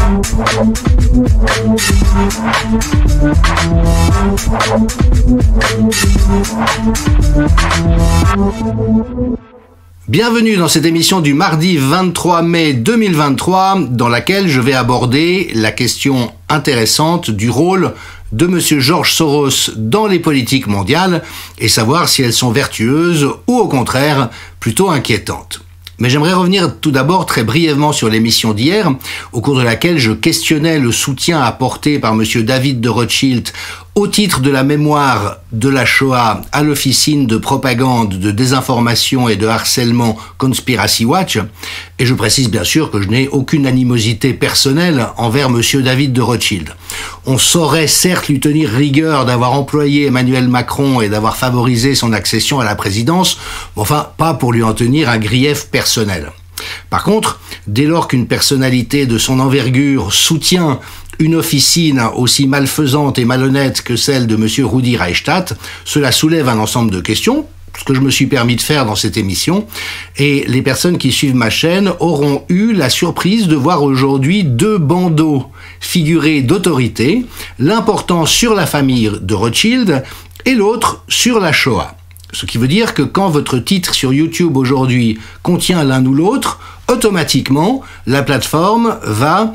Bienvenue dans cette émission du mardi 23 mai 2023, dans laquelle je vais aborder la question intéressante du rôle de M. George Soros dans les politiques mondiales et savoir si elles sont vertueuses ou au contraire plutôt inquiétantes. Mais j'aimerais revenir tout d'abord très brièvement sur l'émission d'hier, au cours de laquelle je questionnais le soutien apporté par M. David de Rothschild au titre de la mémoire de la Shoah à l'officine de propagande, de désinformation et de harcèlement Conspiracy Watch. Et je précise bien sûr que je n'ai aucune animosité personnelle envers M. David de Rothschild. On saurait certes lui tenir rigueur d'avoir employé Emmanuel Macron et d'avoir favorisé son accession à la présidence, mais enfin pas pour lui en tenir un grief personnel. Par contre, dès lors qu'une personnalité de son envergure soutient une officine aussi malfaisante et malhonnête que celle de M. Rudi Reichstadt, cela soulève un ensemble de questions, ce que je me suis permis de faire dans cette émission, et les personnes qui suivent ma chaîne auront eu la surprise de voir aujourd'hui deux bandeaux figurés d'autorité, l'important sur la famille de Rothschild et l'autre sur la Shoah. Ce qui veut dire que quand votre titre sur YouTube aujourd'hui contient l'un ou l'autre, automatiquement, la plateforme va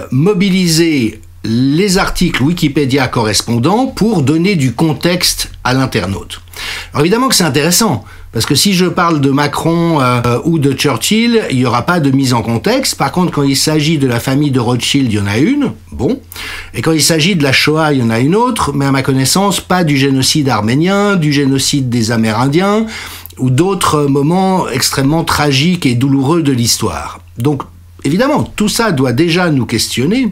mobiliser les articles Wikipédia correspondants pour donner du contexte à l'internaute. Alors évidemment que c'est intéressant, parce que si je parle de Macron ou de Churchill, il n'y aura pas de mise en contexte. Par contre, quand il s'agit de la famille de Rothschild, il y en a une, bon. Et quand il s'agit de la Shoah, il y en a une autre, mais à ma connaissance, pas du génocide arménien, du génocide des Amérindiens, ou d'autres moments extrêmement tragiques et douloureux de l'histoire. Donc, évidemment, tout ça doit déjà nous questionner,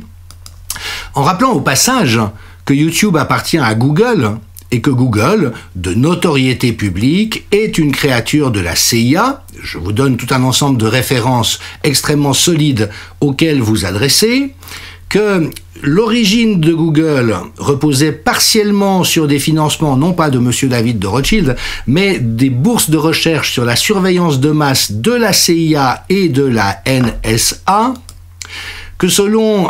en rappelant au passage que YouTube appartient à Google, et que Google, de notoriété publique, est une créature de la CIA. Je vous donne tout un ensemble de références extrêmement solides auxquelles vous adressez, que l'origine de Google reposait partiellement sur des financements, non pas de M. David de Rothschild, mais des bourses de recherche sur la surveillance de masse de la CIA et de la NSA, que selon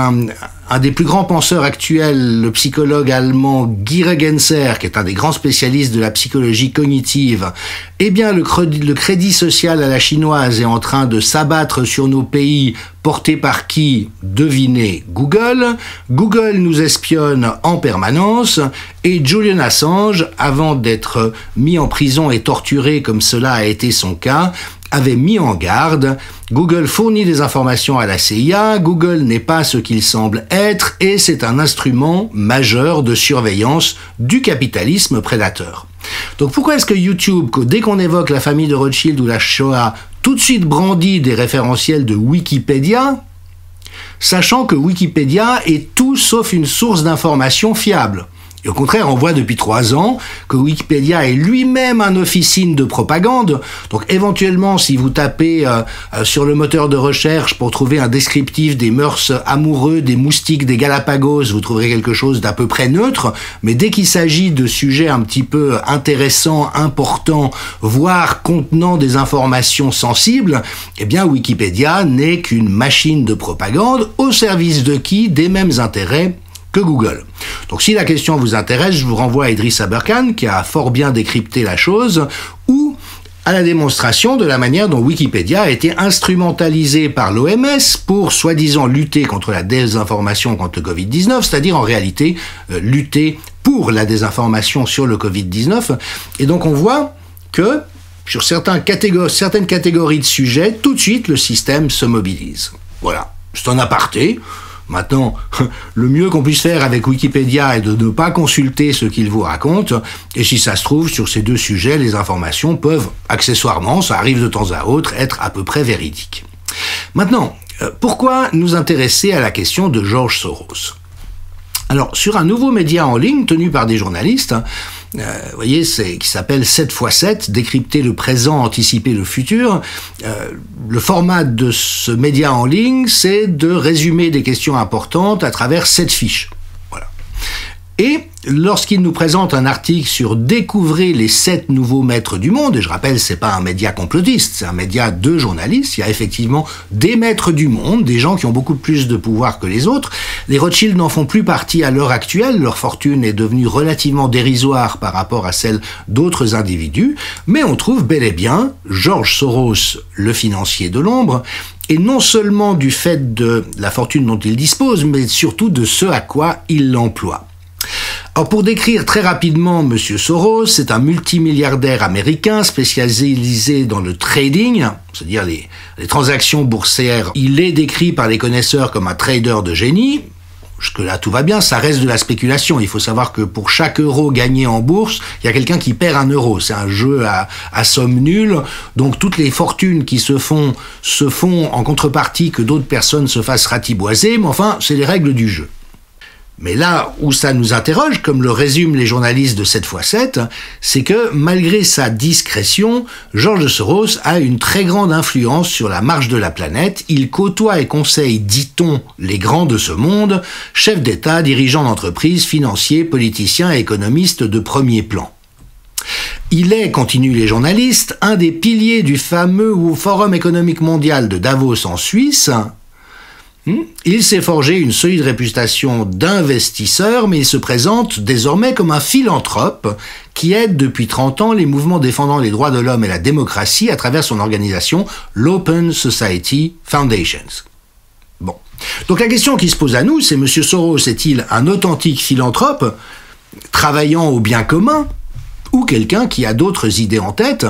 un des plus grands penseurs actuels, le psychologue allemand Guy Regenser, qui est un des grands spécialistes de la psychologie cognitive, eh bien le crédit social à la chinoise est en train de s'abattre sur nos pays, porté par qui? Devinez, Google. Google nous espionne en permanence et Julian Assange, avant d'être mis en prison et torturé comme cela a été son cas, avait mis en garde. Google fournit des informations à la CIA, Google n'est pas ce qu'il semble être et c'est un instrument majeur de surveillance du capitalisme prédateur. Donc pourquoi est-ce que YouTube, dès qu'on évoque la famille de Rothschild ou la Shoah, tout de suite brandit des référentiels de Wikipédia, sachant que Wikipédia est tout sauf une source d'information fiable? Et au contraire, on voit depuis 3 ans que Wikipédia est lui-même un officine de propagande. Donc éventuellement, si vous tapez sur le moteur de recherche pour trouver un descriptif des mœurs amoureux, des moustiques, des Galapagos, vous trouverez quelque chose d'à peu près neutre. Mais dès qu'il s'agit de sujets un petit peu intéressants, importants, voire contenant des informations sensibles, eh bien Wikipédia n'est qu'une machine de propagande au service de qui? Des mêmes intérêts que Google. Donc si la question vous intéresse, je vous renvoie à Idriss Aberkan, qui a fort bien décrypté la chose, ou à la démonstration de la manière dont Wikipédia a été instrumentalisé par l'OMS pour soi-disant lutter contre la désinformation contre le Covid-19, c'est-à-dire en réalité lutter pour la désinformation sur le Covid-19. Et donc on voit que sur certaines catégories de sujets, tout de suite le système se mobilise. Voilà, c'est un aparté. Maintenant, le mieux qu'on puisse faire avec Wikipédia est de ne pas consulter ce qu'il vous raconte, et si ça se trouve, sur ces deux sujets, les informations peuvent, accessoirement, ça arrive de temps à autre, être à peu près véridiques. Maintenant, pourquoi nous intéresser à la question de George Soros? Alors, sur un nouveau média en ligne tenu par des journalistes, vous voyez, qui s'appelle 7x7, décrypter le présent, anticiper le futur. Le format de ce média en ligne, c'est de résumer des questions importantes à travers 7 fiches. Voilà. Et lorsqu'il nous présente un article sur découvrir les 7 nouveaux maîtres du monde, et je rappelle, c'est pas un média complotiste, c'est un média de journalistes, il y a effectivement des maîtres du monde, des gens qui ont beaucoup plus de pouvoir que les autres. Les Rothschild n'en font plus partie à l'heure actuelle, leur fortune est devenue relativement dérisoire par rapport à celle d'autres individus, mais on trouve bel et bien George Soros, le financier de l'ombre, et non seulement du fait de la fortune dont il dispose, mais surtout de ce à quoi il l'emploie. Alors pour décrire très rapidement M. Soros, c'est un multimilliardaire américain spécialisé dans le trading, c'est-à-dire les transactions boursières. Il est décrit par les connaisseurs comme un trader de génie. Jusque-là, tout va bien, ça reste de la spéculation. Il faut savoir que pour chaque euro gagné en bourse, il y a quelqu'un qui perd 1 euro. C'est un jeu à somme nulle. Donc toutes les fortunes qui se font en contrepartie que d'autres personnes se fassent ratiboiser. Mais enfin, c'est les règles du jeu. Mais là où ça nous interroge, comme le résument les journalistes de 7x7, c'est que malgré sa discrétion, George Soros a une très grande influence sur la marche de la planète. Il côtoie et conseille, dit-on, les grands de ce monde, chefs d'État, dirigeants d'entreprises, financiers, politiciens et économistes de premier plan. Il est, continuent les journalistes, un des piliers du fameux Forum économique mondial de Davos en Suisse. Il s'est forgé une solide réputation d'investisseur, mais il se présente désormais comme un philanthrope qui aide depuis 30 ans les mouvements défendant les droits de l'homme et la démocratie à travers son organisation, l'Open Society Foundations. Bon. Donc la question qui se pose à nous, c'est M. Soros est-il un authentique philanthrope, travaillant au bien commun, ou quelqu'un qui a d'autres idées en tête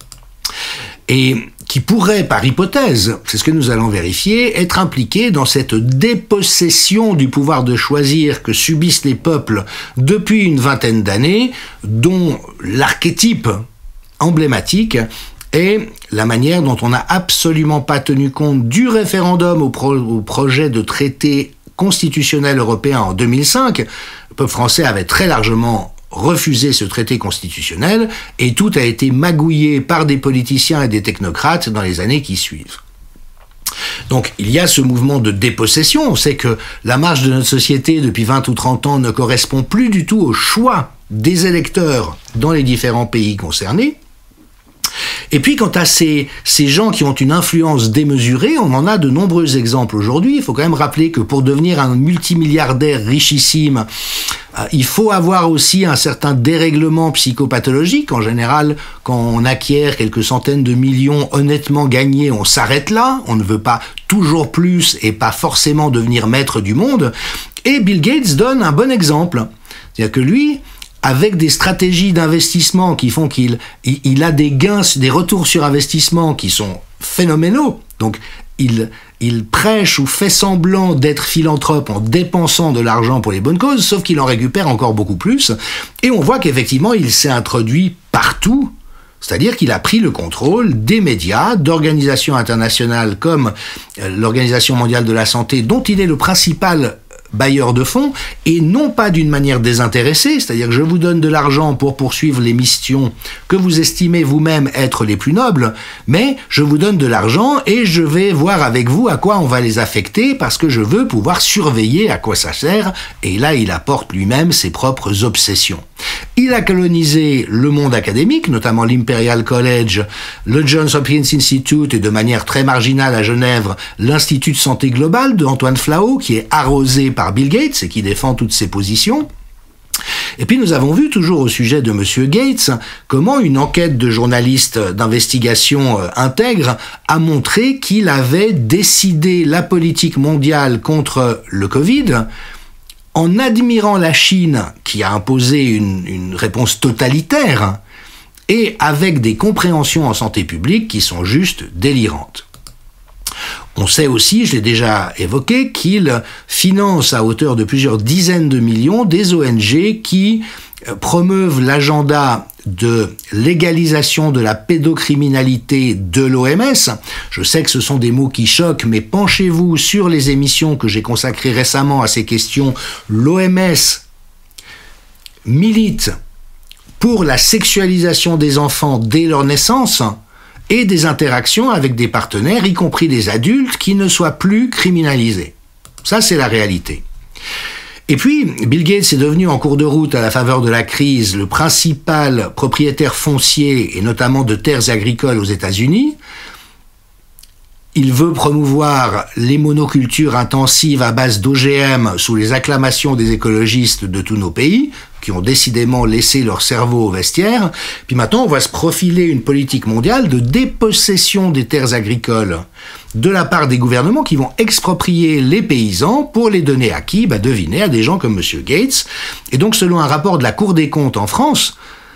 et qui pourrait, par hypothèse, c'est ce que nous allons vérifier, être impliqué dans cette dépossession du pouvoir de choisir que subissent les peuples depuis une vingtaine d'années, dont l'archétype emblématique est la manière dont on n'a absolument pas tenu compte du référendum au projet de traité constitutionnel européen en 2005. Le peuple français avait très largement refusé ce traité constitutionnel et tout a été magouillé par des politiciens et des technocrates dans les années qui suivent. Donc il y a ce mouvement de dépossession. On sait que la marche de notre société depuis 20 ou 30 ans ne correspond plus du tout au choix des électeurs dans les différents pays concernés. Et puis quant à ces gens qui ont une influence démesurée, on en a de nombreux exemples aujourd'hui. Il faut quand même rappeler que pour devenir un multimilliardaire richissime, il faut avoir aussi un certain dérèglement psychopathologique. En général, quand on acquiert quelques centaines de millions honnêtement gagnés, on s'arrête là. On ne veut pas toujours plus et pas forcément devenir maître du monde. Et Bill Gates donne un bon exemple. C'est-à-dire que lui, avec des stratégies d'investissement qui font qu'il a des gains, des retours sur investissement qui sont phénoménaux. Donc, il prêche ou fait semblant d'être philanthrope en dépensant de l'argent pour les bonnes causes, sauf qu'il en récupère encore beaucoup plus. Et on voit qu'effectivement, il s'est introduit partout. C'est-à-dire qu'il a pris le contrôle des médias, d'organisations internationales comme l'Organisation mondiale de la santé, dont il est le principal bailleur de fonds, et non pas d'une manière désintéressée, c'est-à-dire que je vous donne de l'argent pour poursuivre les missions que vous estimez vous-même être les plus nobles, mais je vous donne de l'argent et je vais voir avec vous à quoi on va les affecter parce que je veux pouvoir surveiller à quoi ça sert, et là il apporte lui-même ses propres obsessions. Il a colonisé le monde académique, notamment l'Imperial College, le Johns Hopkins Institute et de manière très marginale à Genève, l'Institut de santé globale de Antoine Flahault, qui est arrosé par Bill Gates et qui défend toutes ses positions. Et puis nous avons vu, toujours au sujet de M. Gates, comment une enquête de journalistes d'investigation intègre a montré qu'il avait décidé la politique mondiale contre le Covid en admirant la Chine, qui a imposé une réponse totalitaire, et avec des compréhensions en santé publique qui sont juste délirantes. On sait aussi, je l'ai déjà évoqué, qu'il finance à hauteur de plusieurs dizaines de millions des ONG qui promeuvent l'agenda de légalisation de la pédocriminalité de l'OMS. Je sais que ce sont des mots qui choquent, mais penchez-vous sur les émissions que j'ai consacrées récemment à ces questions. L'OMS milite pour la sexualisation des enfants dès leur naissance et des interactions avec des partenaires, y compris des adultes, qui ne soient plus criminalisés. Ça, c'est la réalité. Et puis, Bill Gates est devenu en cours de route à la faveur de la crise le principal propriétaire foncier et notamment de terres agricoles aux États-Unis. Il veut promouvoir les monocultures intensives à base d'OGM sous les acclamations des écologistes de tous nos pays, qui ont décidément laissé leur cerveau au vestiaire. Puis maintenant, on va se profiler une politique mondiale de dépossession des terres agricoles de la part des gouvernements qui vont exproprier les paysans pour les donner à qui ? Devinez, à des gens comme M. Gates. Et donc, selon un rapport de la Cour des comptes en France,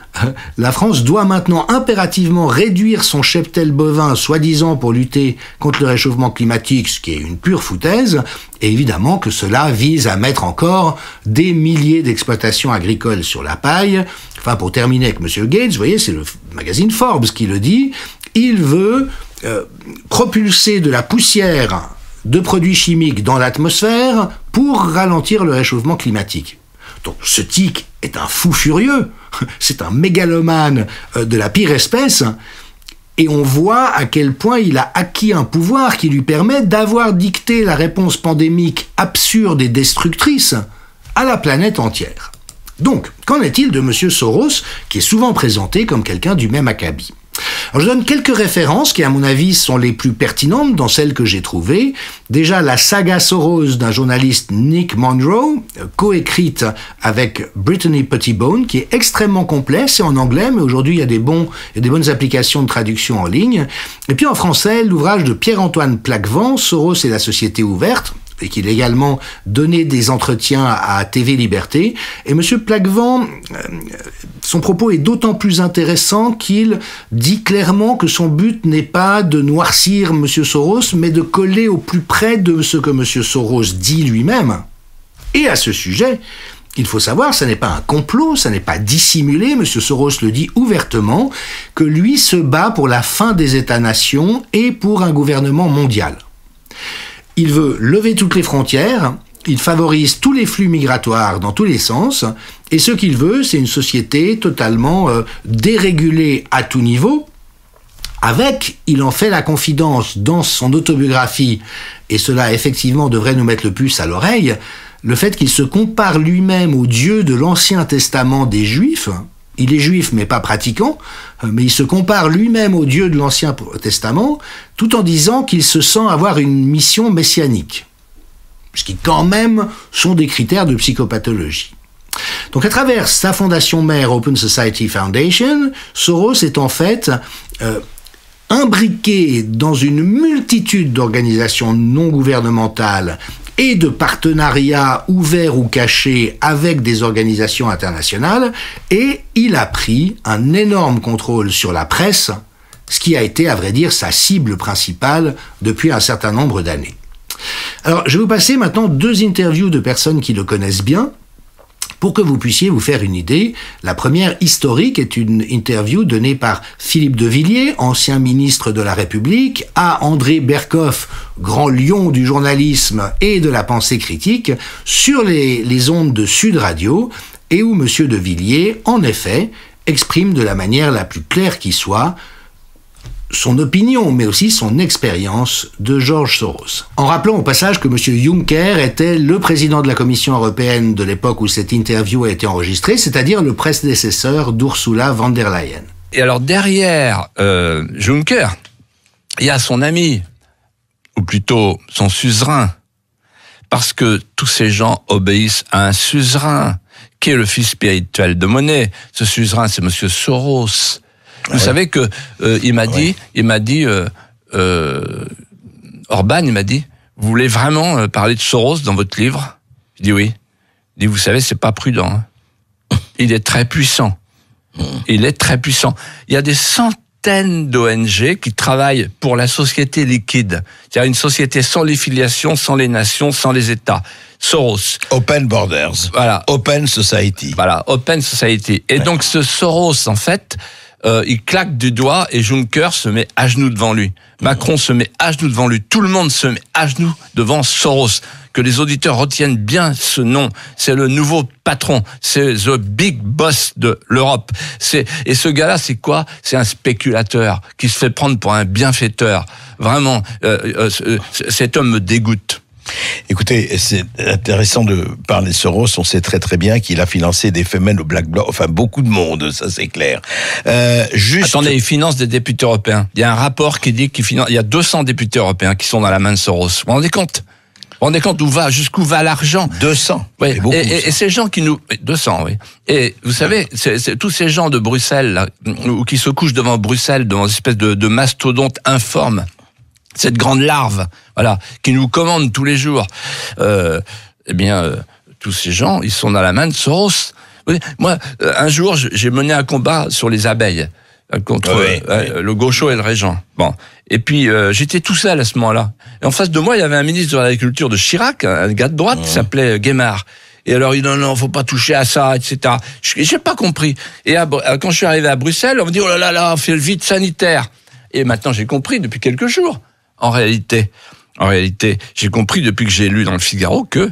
la France doit maintenant impérativement réduire son cheptel bovin, soi-disant pour lutter contre le réchauffement climatique, ce qui est une pure foutaise, et évidemment que cela vise à mettre encore des milliers d'exploitations agricoles sur la paille. Enfin, pour terminer avec M. Gates, vous voyez, c'est le magazine Forbes qui le dit, il veut propulser de la poussière de produits chimiques dans l'atmosphère pour ralentir le réchauffement climatique. Donc ce tic est un fou furieux, c'est un mégalomane de la pire espèce, et on voit à quel point il a acquis un pouvoir qui lui permet d'avoir dicté la réponse pandémique absurde et destructrice à la planète entière. Donc, qu'en est-il de M. Soros, qui est souvent présenté comme quelqu'un du même acabit ? Alors, je donne quelques références qui, à mon avis, sont les plus pertinentes dans celles que j'ai trouvées. Déjà, la saga Soros d'un journaliste Nick Monroe, coécrite avec Brittany Pettibone, qui est extrêmement complet, c'est en anglais, mais aujourd'hui, il y a des bonnes applications de traduction en ligne. Et puis, en français, l'ouvrage de Pierre-Antoine Plaquevent, Soros et la société ouverte, et qu'il a également donné des entretiens à TV Liberté. Et M. Plaquevent, son propos est d'autant plus intéressant qu'il dit clairement que son but n'est pas de noircir M. Soros, mais de coller au plus près de ce que M. Soros dit lui-même. Et à ce sujet, il faut savoir, ça n'est pas un complot, ça n'est pas dissimulé, M. Soros le dit ouvertement, que lui se bat pour la fin des États-nations et pour un gouvernement mondial. Il veut lever toutes les frontières, il favorise tous les flux migratoires dans tous les sens, et ce qu'il veut, c'est une société totalement dérégulée à tout niveau, avec, il en fait la confidence dans son autobiographie, et cela effectivement devrait nous mettre le puce à l'oreille, le fait qu'il se compare lui-même au Dieu de l'Ancien Testament des Juifs. Il est juif mais pas pratiquant, mais il se compare lui-même au Dieu de l'Ancien Testament, tout en disant qu'il se sent avoir une mission messianique. Ce qui quand même sont des critères de psychopathologie. Donc à travers sa fondation mère Open Society Foundation, Soros est en fait imbriqué dans une multitude d'organisations non gouvernementales et de partenariats ouverts ou cachés avec des organisations internationales, et il a pris un énorme contrôle sur la presse, ce qui a été, à vrai dire, sa cible principale depuis un certain nombre d'années. Alors, je vais vous passer maintenant 2 interviews de personnes qui le connaissent bien, pour que vous puissiez vous faire une idée. La première, historique, est une interview donnée par Philippe de Villiers, ancien ministre de la République, à André Berkoff, grand lion du journalisme et de la pensée critique, sur les ondes de Sud Radio, et où M. de Villiers, en effet, exprime de la manière la plus claire qui soit son opinion, mais aussi son expérience de George Soros. En rappelant au passage que M. Juncker était le président de la Commission européenne de l'époque où cette interview a été enregistrée, c'est-à-dire le prédécesseur d'Ursula von der Leyen. Et alors derrière Juncker, il y a son ami, ou plutôt son suzerain, parce que tous ces gens obéissent à un suzerain, qui est le fils spirituel de Monnet. Ce suzerain, c'est M. Soros. Vous savez que il m'a dit, Orban, il m'a dit, vous voulez vraiment parler de Soros dans votre livre ? Je dis oui. Il dit, vous savez, c'est pas prudent. Hein. Il est très puissant. Il est très puissant. Il y a des centaines d'ONG qui travaillent pour la société liquide. C'est-à-dire une société sans les filiations, sans les nations, sans les États. Soros. Open Borders. Voilà. Open Society. Voilà, Open Society. Et donc ce Soros, en fait, il claque du doigt et Juncker se met à genoux devant lui. Macron se met à genoux devant lui. Tout le monde se met à genoux devant Soros. Que les auditeurs retiennent bien ce nom. C'est le nouveau patron. C'est the big boss de l'Europe. Et ce gars-là, c'est quoi ? C'est un spéculateur qui se fait prendre pour un bienfaiteur. Vraiment, cet homme me dégoûte. Écoutez, c'est intéressant de parler de Soros. On sait très très bien qu'il a financé des femelles au Black Bloc, enfin beaucoup de monde, ça c'est clair. Attendez, il finance des députés européens. Il y a un rapport qui dit qu'il finance. Il y a 200 députés européens qui sont dans la main de Soros. Vous vous rendez compte ? Vous vous rendez compte jusqu'où va l'argent ? 200. Oui. Et ces gens qui nous... 200, oui. Et vous savez, c'est tous ces gens de Bruxelles, là, ou qui se couchent devant Bruxelles, devant une espèce de mastodonte informe, cette grande larve, voilà, qui nous commande tous les jours. Tous ces gens, ils sont dans la main de Soros. Moi, un jour, j'ai mené un combat sur les abeilles contre le Gaucho et le Régent. Bon, et puis j'étais tout seul à ce moment-là. Et en face de moi, il y avait un ministre de l'Agriculture de Chirac, un gars de droite qui s'appelait Guémard. Et alors il dit non, faut pas toucher à ça, etc. J'ai pas compris. Et quand je suis arrivé à Bruxelles, on me dit oh là là, on fait le vide sanitaire. Et maintenant j'ai compris depuis quelques jours. En réalité, j'ai compris depuis que j'ai lu dans le Figaro que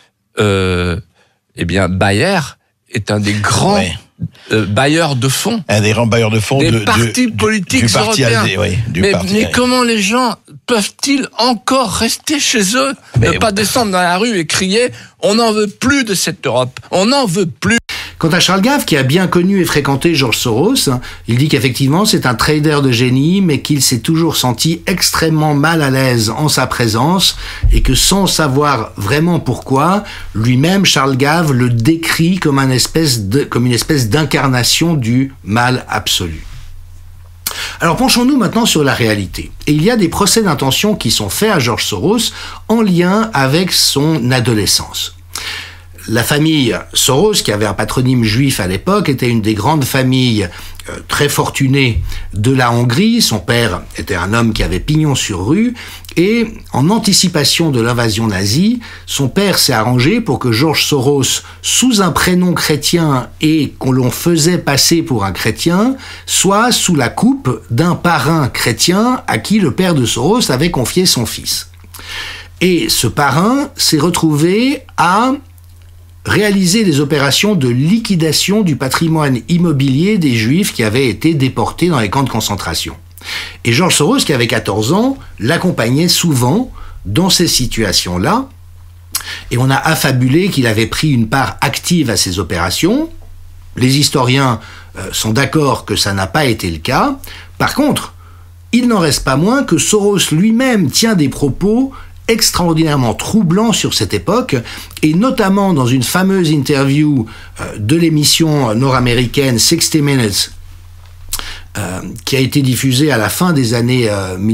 Bayer est un des grands bailleurs de fonds. Un des grands bailleurs de fonds des partis politiques européens. Mais comment les gens peuvent-ils encore rester chez eux, ne pas descendre dans la rue et crier « On n'en veut plus de cette Europe, on n'en veut plus ». Quant à Charles Gave, qui a bien connu et fréquenté George Soros, il dit qu'effectivement c'est un trader de génie, mais qu'il s'est toujours senti extrêmement mal à l'aise en sa présence et que sans savoir vraiment pourquoi, lui-même, Charles Gave, le décrit comme une espèce d'incarnation du mal absolu. Alors penchons-nous maintenant sur la réalité. Et il y a des procès d'intention qui sont faits à George Soros en lien avec son adolescence. La famille Soros, qui avait un patronyme juif à l'époque, était une des grandes familles très fortunées de la Hongrie. Son père était un homme qui avait pignon sur rue. Et en anticipation de l'invasion nazie, son père s'est arrangé pour que George Soros, sous un prénom chrétien et qu'on l'on faisait passer pour un chrétien, soit sous la coupe d'un parrain chrétien à qui le père de Soros avait confié son fils. Et ce parrain s'est retrouvé à réaliser des opérations de liquidation du patrimoine immobilier des Juifs qui avaient été déportés dans les camps de concentration. Et George Soros, qui avait 14 ans, l'accompagnait souvent dans ces situations-là, et on a affabulé qu'il avait pris une part active à ces opérations. Les historiens sont d'accord que ça n'a pas été le cas. Par contre, il n'en reste pas moins que Soros lui-même tient des propos extraordinairement troublant sur cette époque, et notamment dans une fameuse interview de l'émission nord-américaine 60 Minutes, qui a été diffusée à la fin des années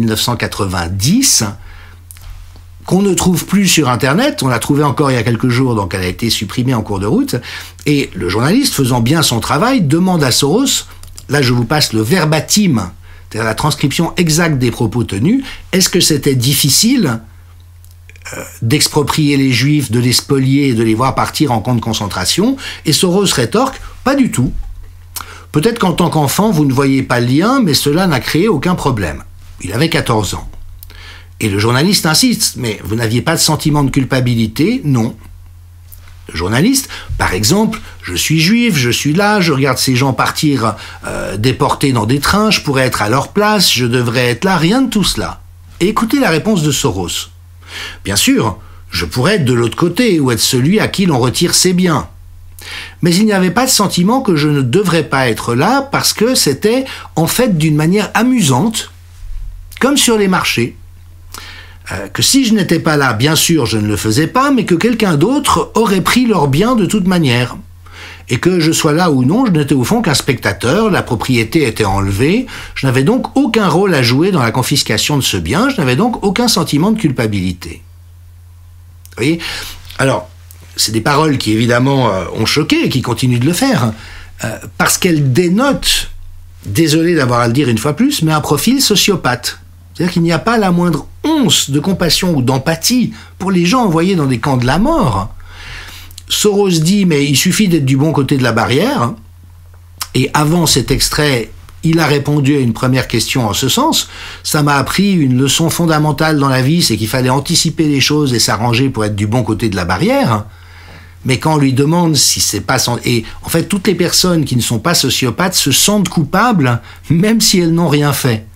1990, qu'on ne trouve plus sur Internet. On l'a trouvée encore il y a quelques jours, donc elle a été supprimée en cours de route, et le journaliste, faisant bien son travail, demande à Soros, là je vous passe le verbatim, c'est-à-dire la transcription exacte des propos tenus, est-ce que c'était difficile d'exproprier les Juifs, de les spolier et de les voir partir en camp de concentration? Et Soros rétorque, pas du tout. Peut-être qu'en tant qu'enfant, vous ne voyez pas le lien, mais cela n'a créé aucun problème. Il avait 14 ans. Et le journaliste insiste, mais vous n'aviez pas de sentiment de culpabilité? Non. Le journaliste, par exemple, je suis juif, je suis là, je regarde ces gens partir déportés dans des trains, je pourrais être à leur place, je devrais être là, rien de tout cela. Et écoutez la réponse de Soros. Bien sûr, je pourrais être de l'autre côté ou être celui à qui l'on retire ses biens. Mais il n'y avait pas de sentiment que je ne devrais pas être là parce que c'était en fait d'une manière amusante, comme sur les marchés. Que si je n'étais pas là, bien sûr, je ne le faisais pas, mais que quelqu'un d'autre aurait pris leurs biens de toute manière. Et que je sois là ou non, je n'étais au fond qu'un spectateur, la propriété était enlevée, je n'avais donc aucun rôle à jouer dans la confiscation de ce bien, je n'avais donc aucun sentiment de culpabilité. Vous voyez ? Alors, c'est des paroles qui évidemment ont choqué et qui continuent de le faire, parce qu'elles dénotent, désolé d'avoir à le dire une fois plus, mais un profil sociopathe. C'est-à-dire qu'il n'y a pas la moindre once de compassion ou d'empathie pour les gens envoyés dans des camps de la mort. Soros dit, mais il suffit d'être du bon côté de la barrière. Et avant cet extrait, il a répondu à une première question en ce sens. Ça m'a appris une leçon fondamentale dans la vie, c'est qu'il fallait anticiper les choses et s'arranger pour être du bon côté de la barrière. Mais quand on lui demande si c'est pas... Et en fait, toutes les personnes qui ne sont pas sociopathes se sentent coupables, même si elles n'ont rien fait.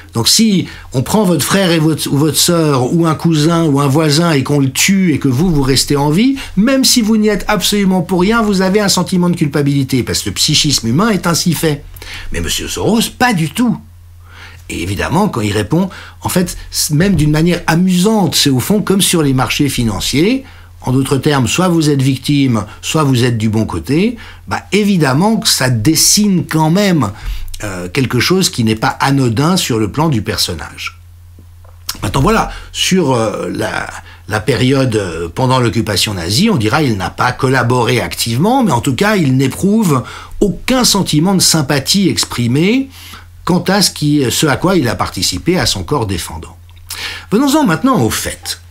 Donc si on prend votre frère ou votre sœur, ou un cousin, ou un voisin, et qu'on le tue, et que vous restez en vie, même si vous n'y êtes absolument pour rien, vous avez un sentiment de culpabilité, parce que le psychisme humain est ainsi fait. Mais M. Soros, pas du tout. Et évidemment, quand il répond, en fait, même d'une manière amusante, c'est au fond comme sur les marchés financiers. En d'autres termes, soit vous êtes victime, soit vous êtes du bon côté. Évidemment que ça dessine quand même quelque chose qui n'est pas anodin sur le plan du personnage. Maintenant voilà, sur la période pendant l'occupation nazie, on dira il n'a pas collaboré activement, mais en tout cas il n'éprouve aucun sentiment de sympathie exprimé quant à ce à quoi il a participé à son corps défendant. Venons-en maintenant aux faits.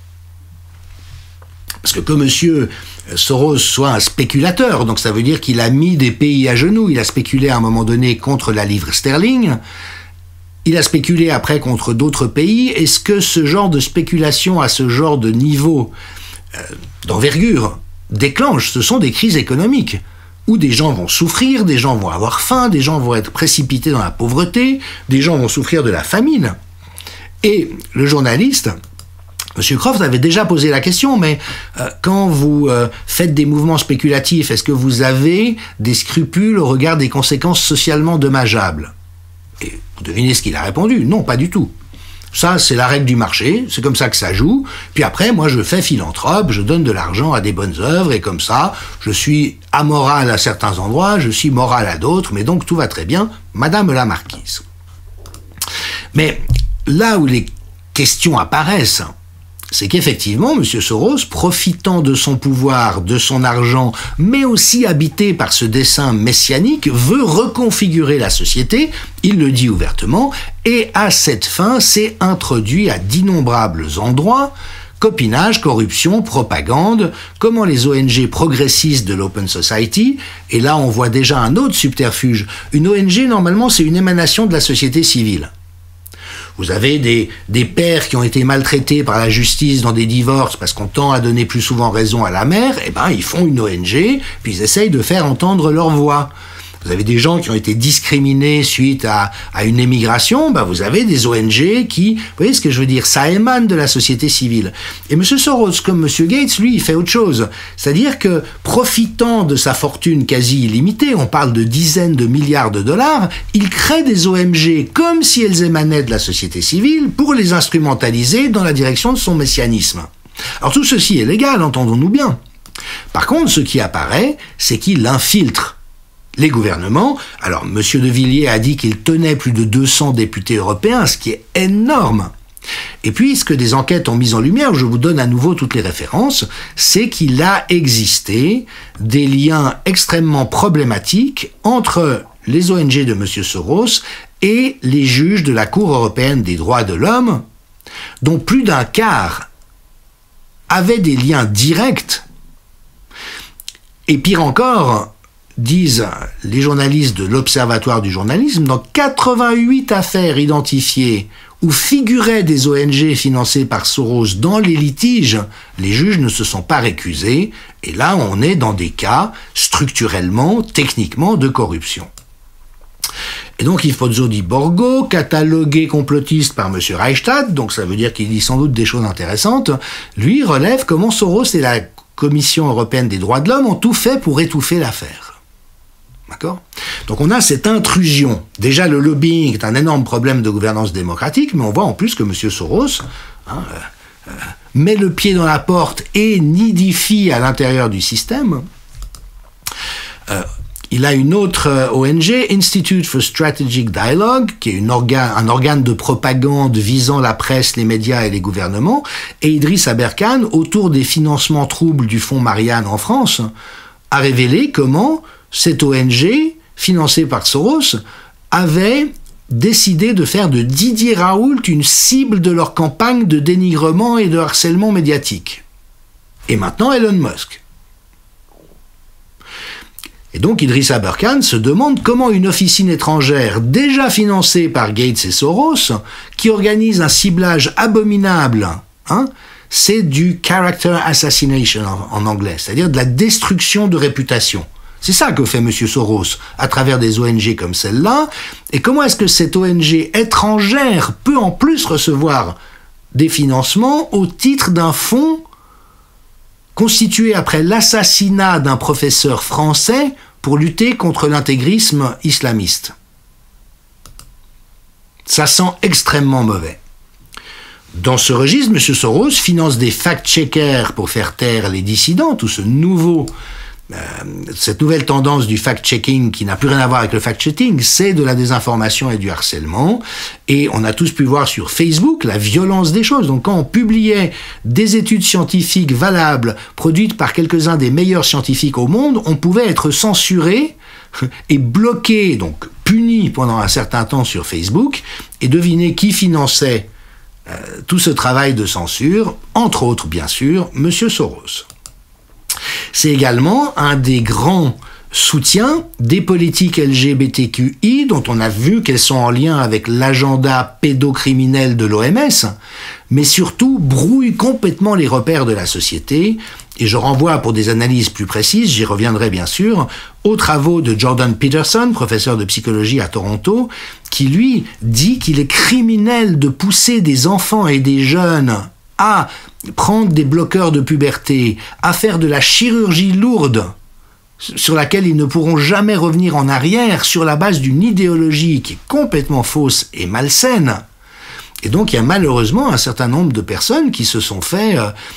Parce que M. Soros soit un spéculateur, donc ça veut dire qu'il a mis des pays à genoux. Il a spéculé à un moment donné contre la livre sterling, il a spéculé après contre d'autres pays. Est-ce que ce genre de spéculation à ce genre de niveau d'envergure déclenche? Ce sont des crises économiques où des gens vont souffrir, des gens vont avoir faim, des gens vont être précipités dans la pauvreté, des gens vont souffrir de la famine. Et le journaliste, M. Croft, avait déjà posé la question, mais quand vous faites des mouvements spéculatifs, est-ce que vous avez des scrupules au regard des conséquences socialement dommageables? Et vous devinez ce qu'il a répondu? Non, pas du tout. Ça, c'est la règle du marché, c'est comme ça que ça joue. Puis après, moi, je fais philanthrope, je donne de l'argent à des bonnes œuvres, et comme ça, je suis amoral à certains endroits, je suis moral à d'autres, mais donc tout va très bien, Madame la Marquise. Mais là où les questions apparaissent, c'est qu'effectivement, M. Soros, profitant de son pouvoir, de son argent, mais aussi habité par ce dessein messianique, veut reconfigurer la société, il le dit ouvertement, et à cette fin s'est introduit à d'innombrables endroits, copinage, corruption, propagande, comment les ONG progressistes de l'Open Society, et là on voit déjà un autre subterfuge. Une ONG, normalement, c'est une émanation de la société civile. Vous avez des pères qui ont été maltraités par la justice dans des divorces parce qu'on tend à donner plus souvent raison à la mère, ils font une ONG, puis ils essayent de faire entendre leur voix. Vous avez des gens qui ont été discriminés suite à une émigration, vous avez des ONG qui, vous voyez ce que je veux dire, ça émane de la société civile. Et M. Soros, comme M. Gates, lui, il fait autre chose. C'est-à-dire que, profitant de sa fortune quasi illimitée, on parle de dizaines de milliards de dollars, il crée des ONG comme si elles émanaient de la société civile pour les instrumentaliser dans la direction de son messianisme. Alors tout ceci est légal, entendons-nous bien. Par contre, ce qui apparaît, c'est qu'il infiltre les gouvernements. Alors, M. de Villiers a dit qu'il tenait plus de 200 députés européens, ce qui est énorme. Et puis, ce que des enquêtes ont mis en lumière, je vous donne à nouveau toutes les références, c'est qu'il a existé des liens extrêmement problématiques entre les ONG de M. Soros et les juges de la Cour européenne des droits de l'homme, dont plus d'un quart avaient des liens directs. Et pire encore, disent les journalistes de l'Observatoire du journalisme, dans 88 affaires identifiées où figuraient des ONG financées par Soros dans les litiges, les juges ne se sont pas récusés, et là on est dans des cas structurellement, techniquement de corruption. Et donc Yves Pozzo di Borgo, catalogué complotiste par M. Reichstadt, donc ça veut dire qu'il dit sans doute des choses intéressantes, lui relève comment Soros et la Commission européenne des droits de l'homme ont tout fait pour étouffer l'affaire. D'accord ? Donc on a cette intrusion. Déjà, le lobbying est un énorme problème de gouvernance démocratique, mais on voit en plus que M. Soros met le pied dans la porte et nidifie à l'intérieur du système. Il a une autre ONG, Institute for Strategic Dialogue, qui est un organe de propagande visant la presse, les médias et les gouvernements, et Idriss Aberkan, autour des financements troubles du fonds Marianne en France, a révélé comment cette ONG, financée par Soros, avait décidé de faire de Didier Raoult une cible de leur campagne de dénigrement et de harcèlement médiatique. Et maintenant Elon Musk. Et donc Idriss Aberkan se demande comment une officine étrangère déjà financée par Gates et Soros, qui organise un ciblage abominable, c'est du character assassination en anglais, c'est-à-dire de la destruction de réputation. C'est ça que fait M. Soros à travers des ONG comme celle-là. Et comment est-ce que cette ONG étrangère peut en plus recevoir des financements au titre d'un fonds constitué après l'assassinat d'un professeur français pour lutter contre l'intégrisme islamiste? Ça sent extrêmement mauvais. Dans ce registre, M. Soros finance des fact-checkers pour faire taire les dissidents, tout cette nouvelle tendance du fact-checking qui n'a plus rien à voir avec le fact-checking, c'est de la désinformation et du harcèlement. Et on a tous pu voir sur Facebook la violence des choses. Donc quand on publiait des études scientifiques valables, produites par quelques-uns des meilleurs scientifiques au monde, on pouvait être censuré et bloqué, donc puni pendant un certain temps sur Facebook. Et devinez qui finançait tout ce travail de censure, entre autres bien sûr, M. Soros. C'est également un des grands soutiens des politiques LGBTQI dont on a vu qu'elles sont en lien avec l'agenda pédocriminel de l'OMS, mais surtout brouillent complètement les repères de la société. Et je renvoie pour des analyses plus précises, j'y reviendrai bien sûr, aux travaux de Jordan Peterson, professeur de psychologie à Toronto, qui lui dit qu'il est criminel de pousser des enfants et des jeunes à prendre des bloqueurs de puberté, à faire de la chirurgie lourde sur laquelle ils ne pourront jamais revenir en arrière sur la base d'une idéologie qui est complètement fausse et malsaine. Et donc il y a malheureusement un certain nombre de personnes qui se sont fait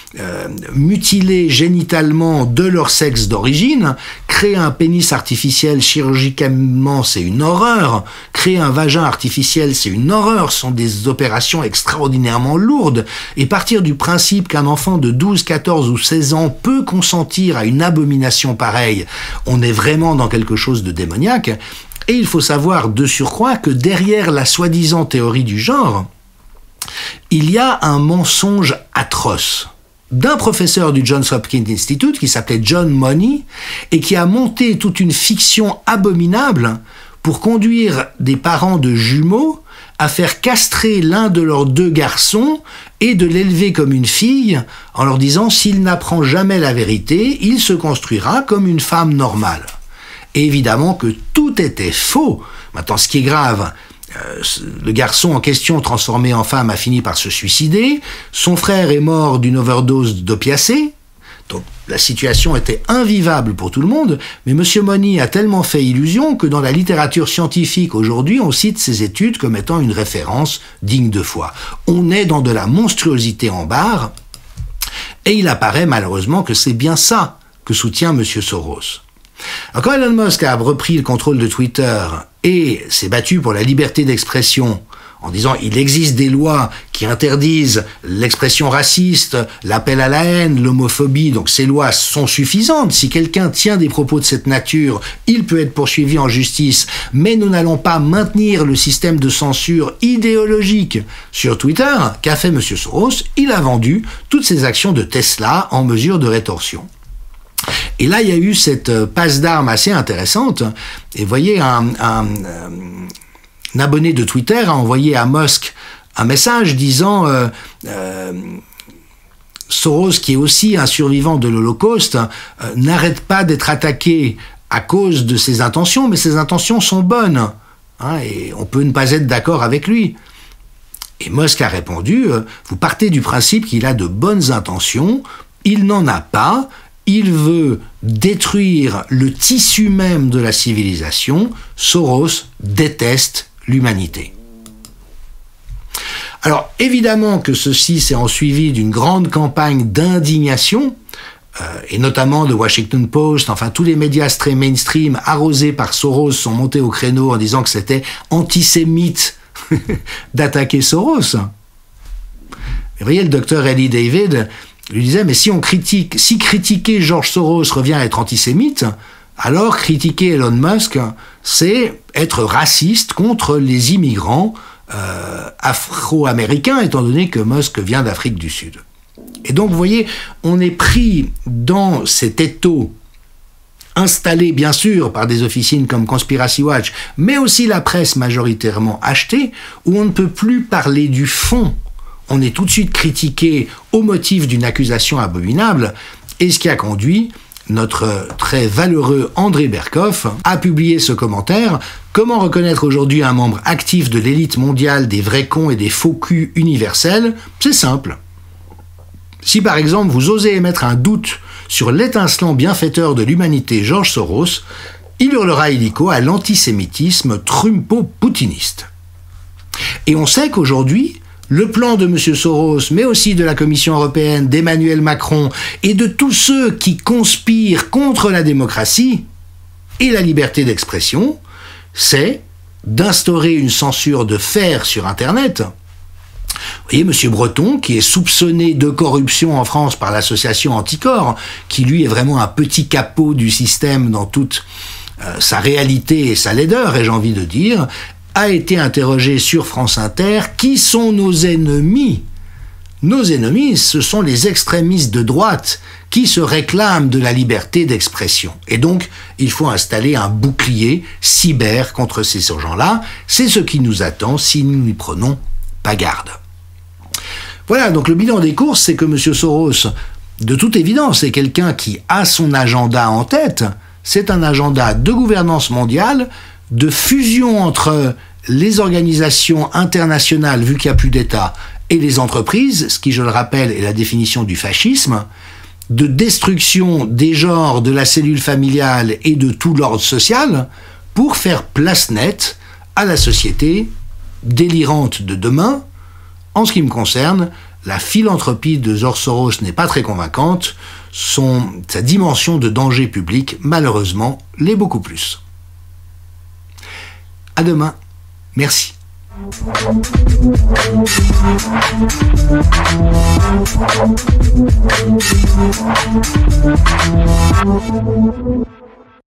mutiler génitalement de leur sexe d'origine. Créer un pénis artificiel chirurgicalement, c'est une horreur. Créer un vagin artificiel, c'est une horreur. Ce sont des opérations extraordinairement lourdes. Et partir du principe qu'un enfant de 12, 14 ou 16 ans peut consentir à une abomination pareille, on est vraiment dans quelque chose de démoniaque. Et il faut savoir de surcroît que derrière la soi-disant théorie du genre, il y a un mensonge atroce d'un professeur du Johns Hopkins Institute qui s'appelait John Money et qui a monté toute une fiction abominable pour conduire des parents de jumeaux à faire castrer l'un de leurs deux garçons et de l'élever comme une fille en leur disant s'il n'apprend jamais la vérité, il se construira comme une femme normale. Et évidemment que tout était faux. Maintenant, ce qui est grave, le garçon en question transformé en femme a fini par se suicider, son frère est mort d'une overdose d'opiacés, donc la situation était invivable pour tout le monde, mais M. Money a tellement fait illusion que dans la littérature scientifique aujourd'hui, on cite ses études comme étant une référence digne de foi. On est dans de la monstruosité en barre, et il apparaît malheureusement que c'est bien ça que soutient M. Soros. Alors, quand Elon Musk a repris le contrôle de Twitter et s'est battu pour la liberté d'expression en disant il existe des lois qui interdisent l'expression raciste, l'appel à la haine, l'homophobie, donc ces lois sont suffisantes. Si quelqu'un tient des propos de cette nature, il peut être poursuivi en justice, mais nous n'allons pas maintenir le système de censure idéologique sur Twitter. Qu'a fait M. Soros? Il a vendu toutes ses actions de Tesla en mesure de rétorsion. Et là, il y a eu cette passe d'armes assez intéressante. Et vous voyez, un abonné de Twitter a envoyé à Musk un message disant Soros, qui est aussi un survivant de l'Holocauste, n'arrête pas d'être attaqué à cause de ses intentions, mais ses intentions sont bonnes. Hein, et on peut ne pas être d'accord avec lui. Et Musk a répondu vous partez du principe qu'il a de bonnes intentions, il n'en a pas. Il veut détruire le tissu même de la civilisation. Soros déteste l'humanité. Alors, évidemment que ceci s'est ensuivi d'une grande campagne d'indignation, et notamment de Washington Post, enfin tous les médias très mainstream arrosés par Soros sont montés au créneau en disant que c'était antisémite d'attaquer Soros. Vous voyez, le docteur Elie David lui disait, mais si critiquer George Soros revient à être antisémite, alors critiquer Elon Musk, c'est être raciste contre les immigrants afro-américains, étant donné que Musk vient d'Afrique du Sud. Et donc, vous voyez, on est pris dans cet étau installé, bien sûr, par des officines comme Conspiracy Watch, mais aussi la presse majoritairement achetée, où on ne peut plus parler du fond. On est tout de suite critiqué au motif d'une accusation abominable, et ce qui a conduit notre très valeureux André Berkoff, a publié ce commentaire. Comment reconnaître aujourd'hui un membre actif de l'élite mondiale des vrais cons et des faux culs universels? C'est simple. Si par exemple vous osez émettre un doute sur l'étincelant bienfaiteur de l'humanité George Soros, il hurlera illico à l'antisémitisme trumpo-poutiniste. Et on sait qu'aujourd'hui, le plan de M. Soros, mais aussi de la Commission européenne, d'Emmanuel Macron et de tous ceux qui conspirent contre la démocratie et la liberté d'expression, c'est d'instaurer une censure de fer sur Internet. Vous voyez, M. Breton, qui est soupçonné de corruption en France par l'association Anticorps, qui lui est vraiment un petit capot du système dans toute sa réalité et sa laideur, ai-je envie de dire, a été interrogé sur France Inter. Qui sont nos ennemis? Nos ennemis, ce sont les extrémistes de droite qui se réclament de la liberté d'expression. Et donc, il faut installer un bouclier cyber contre ces gens-là. C'est ce qui nous attend si nous n'y prenons pas garde. Voilà, donc le bilan des courses, c'est que M. Soros, de toute évidence, est quelqu'un qui a son agenda en tête. C'est un agenda de gouvernance mondiale, de fusion entre les organisations internationales, vu qu'il n'y a plus d'État, et les entreprises, ce qui, je le rappelle, est la définition du fascisme, de destruction des genres, de la cellule familiale et de tout l'ordre social, pour faire place nette à la société délirante de demain. En ce qui me concerne, la philanthropie de George Soros n'est pas très convaincante, sa dimension de danger public, malheureusement, l'est beaucoup plus. À demain. Merci.